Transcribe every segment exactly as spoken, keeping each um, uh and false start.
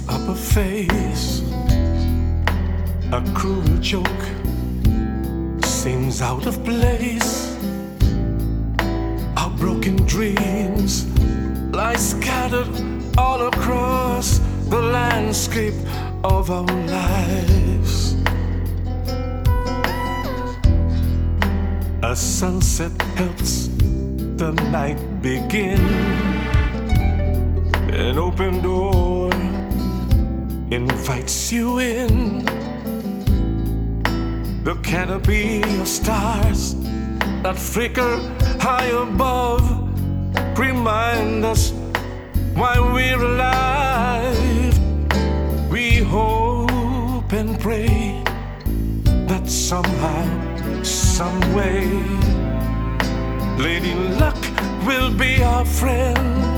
up a face. A cruel joke seems out of place. Our broken dreams lie scattered all across the landscape of our lives. A sunset helps the night begin. An open door invites you in. The canopy of stars that flicker high above remind us why we're alive. We hope and pray that somehow, some way, Lady Luck will be our friend.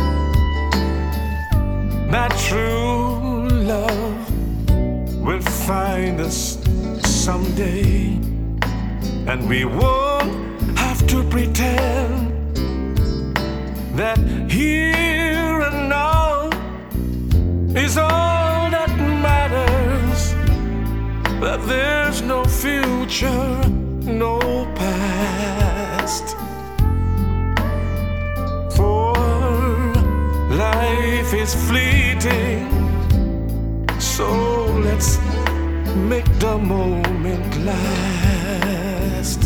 That true love will find us someday, and we won't have to pretend that here and now is all that matters, that there's no future, no past. For life is fleeting, so let's make the moment last.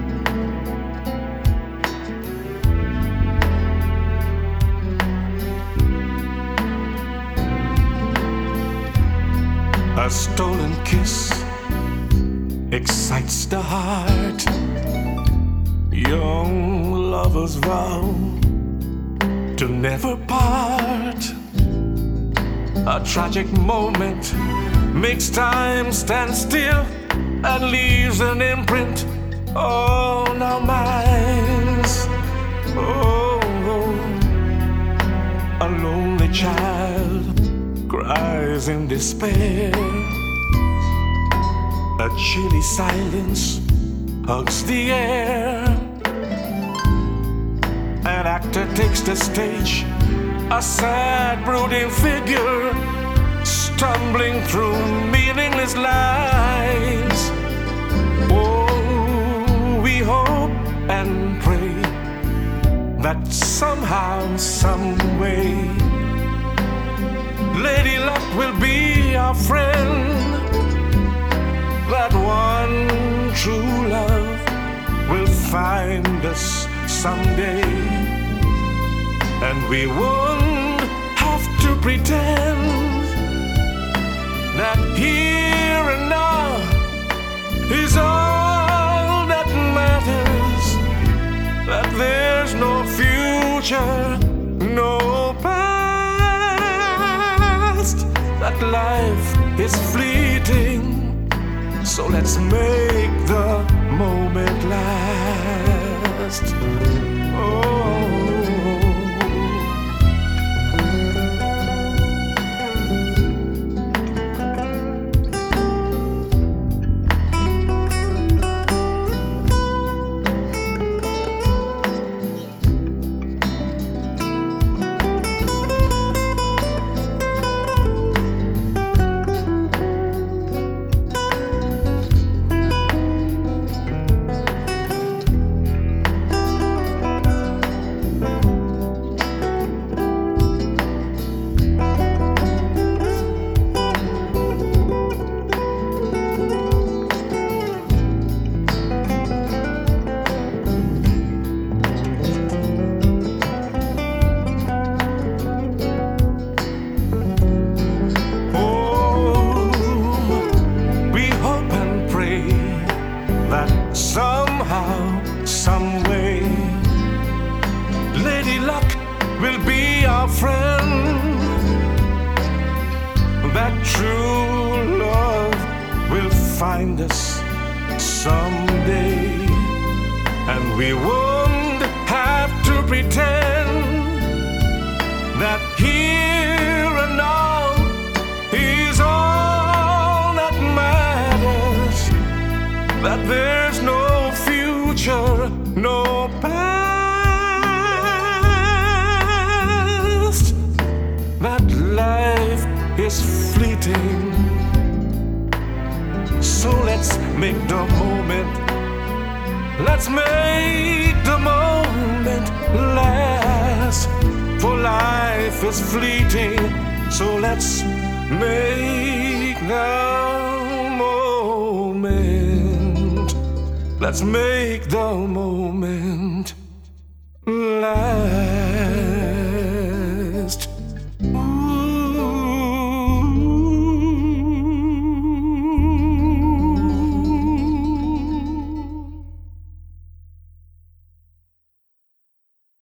A stolen kiss excites the heart. Young lovers vow to never part. A tragic moment makes time stand still and leaves an imprint on our minds. Oh, oh, a lonely child cries in despair. A chilly silence hugs the air. An actor takes the stage, a sad, brooding figure, stumbling through meaningless lines. Oh, we hope and pray that somehow, some way, Lady Luck will be our friend. That one true love will find us someday, and we won't have to pretend that here and now is all that matters, that there's no future, no past, that life is fleeting, so let's make the moment last. Oh, somehow, some way, Lady Luck will be our friend. That true love will find us someday, and we won't have to pretend that here and now is all that matters, that there's no future, no past, that life is fleeting. So let's make the moment, let's make the moment last. For life is fleeting, so let's make the moment, let's make the moment last.